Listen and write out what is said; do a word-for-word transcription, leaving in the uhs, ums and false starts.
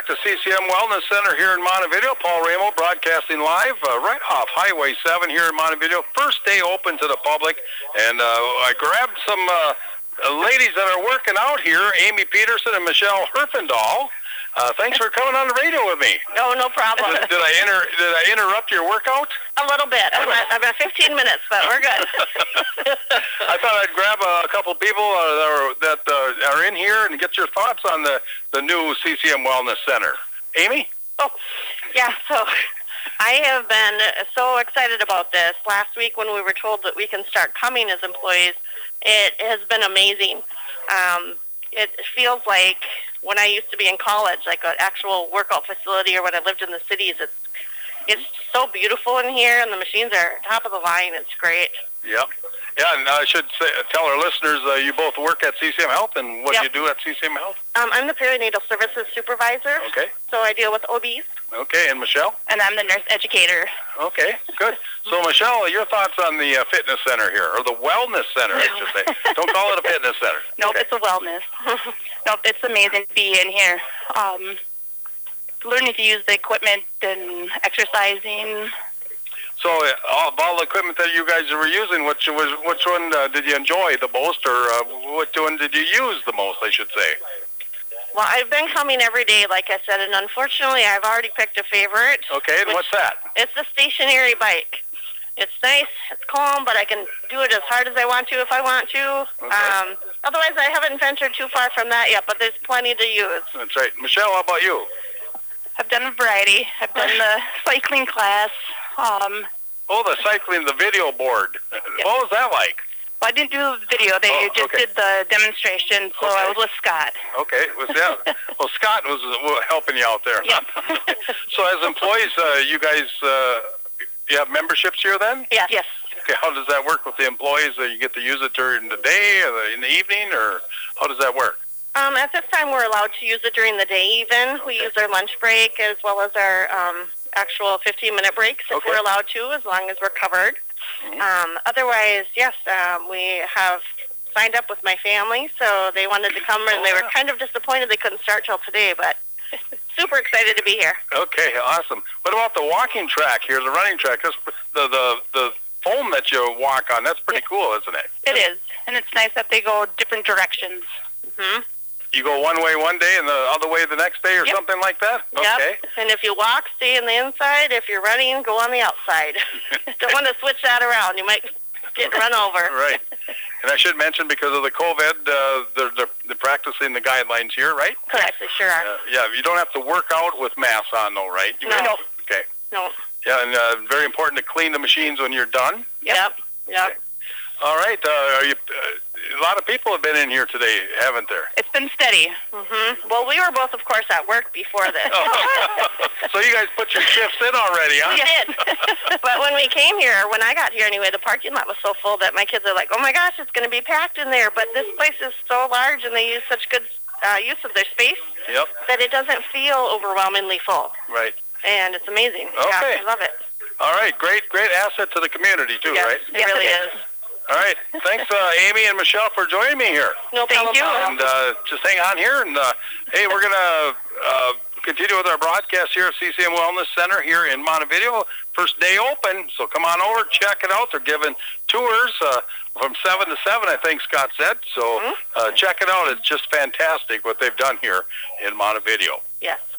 back to C C M Wellness Center here in Montevideo. Paul Ramo broadcasting live uh, right off Highway seven here in Montevideo. First day open to the public. And uh, I grabbed some uh, ladies that are working out here, Amy Peterson and Michelle Herfindahl. Uh, thanks for coming on the radio with me. No, no problem. Did, did I inter, did I interrupt your workout? A little bit. I'm at, I'm at fifteen minutes, but we're good. I thought I'd grab a couple people uh, that, are, that uh, are in here and get your thoughts on the, the new C C M Wellness Center. Amy? Oh, yeah, so I have been so excited about this. Last week when we were told that we can start coming as employees, it has been amazing. Um, it feels like when I used to be in college, like an actual workout facility, or when I lived in the cities. It's it's so beautiful in here, and the machines are top of the line. It's great. Yep. Yeah, and I should say, tell our listeners, uh, you both work at C C M Health, and what yep. do you do at C C M Health? Um, I'm the perinatal services supervisor. Okay. So I deal with O Bs. Okay, and Michelle? And I'm the nurse educator. Okay, good. So, Michelle, your thoughts on the uh, fitness center here, or the wellness center, I should say. Don't call it a fitness center. Nope, okay. It's a wellness. Nope, it's amazing to be in here. Um, learning to use the equipment and exercising. So, uh, all, of all the equipment that you guys were using, which was which one uh, did you enjoy the most, or uh, which one did you use the most, I should say? Well, I've been coming every day, like I said, and unfortunately, I've already picked a favorite. Okay, and what's that? It's the stationary bike. It's nice, it's calm, but I can do it as hard as I want to if I want to. Okay. Um, otherwise, I haven't ventured too far from that yet, but there's plenty to use. That's right. Michelle, how about you? I've done a variety. I've done the cycling class. Um, oh, the cycling, the video board. Yep. What was that like? Well, I didn't do the video. They oh, just okay. did the demonstration, so okay. I was with Scott. Okay. Was that, well, Scott was uh, helping you out there. Yep. So as employees, uh, you guys, uh, you have memberships here then? Yes. Yes. Okay, how does that work with the employees? Uh, you get to use it during the day or in the evening, or how does that work? Um, at this time, we're allowed to use it during the day even. We use our lunch break as well as our um, actual fifteen-minute breaks if okay. we're allowed to, as long as we're covered. Mm-hmm. Um, otherwise, yes, um, we have signed up with my family, so they wanted to come, and oh, they were yeah. kind of disappointed they couldn't start till today, but super excited to be here. Okay, awesome. What about the walking track here, the running track? That's the, the, the foam that you walk on, that's pretty yeah. cool, isn't it? It is, and it's nice that they go different directions. Mm-hmm. You go one way one day and the other way the next day or yep. something like that? Yep. Okay. And if you walk, stay on the inside. If you're running, go on the outside. Don't want to switch that around. You might get run over. Right. And I should mention, because of the COVID, uh, they're, they're, they're practicing the guidelines here, right? Correct, they sure are. Uh, yeah, you don't have to work out with masks on, though, right? You No. Have, okay. No. Yeah, and uh, very important to clean the machines when you're done. Yep. Yep. Okay. All right. Uh, are you? Uh, a lot of people have been in here today, haven't there? It's been steady. Mm-hmm. Well, we were both, of course, at work before this. So you guys put your shifts in already, huh? We did. But when we came here, when I got here anyway, the parking lot was so full that my kids are like, oh my gosh, it's going to be packed in there. But this place is so large, and they use such good uh, use of their space Yep. that it doesn't feel overwhelmingly full. Right. And it's amazing. Okay. Yeah, I love it. All right. Great, great asset to the community, too, Yes, right? it yes, really it is. All right. Thanks, uh, Amy and Michelle, for joining me here. No Thank problem. you. And uh, just hang on here. And, uh, hey, we're going to uh, continue with our broadcast here at C C M Wellness Center here in Montevideo. First day open, so come on over, check it out. They're giving tours uh, from seven to seven, I think Scott said. So uh, check it out. It's just fantastic what they've done here in Montevideo. Yes.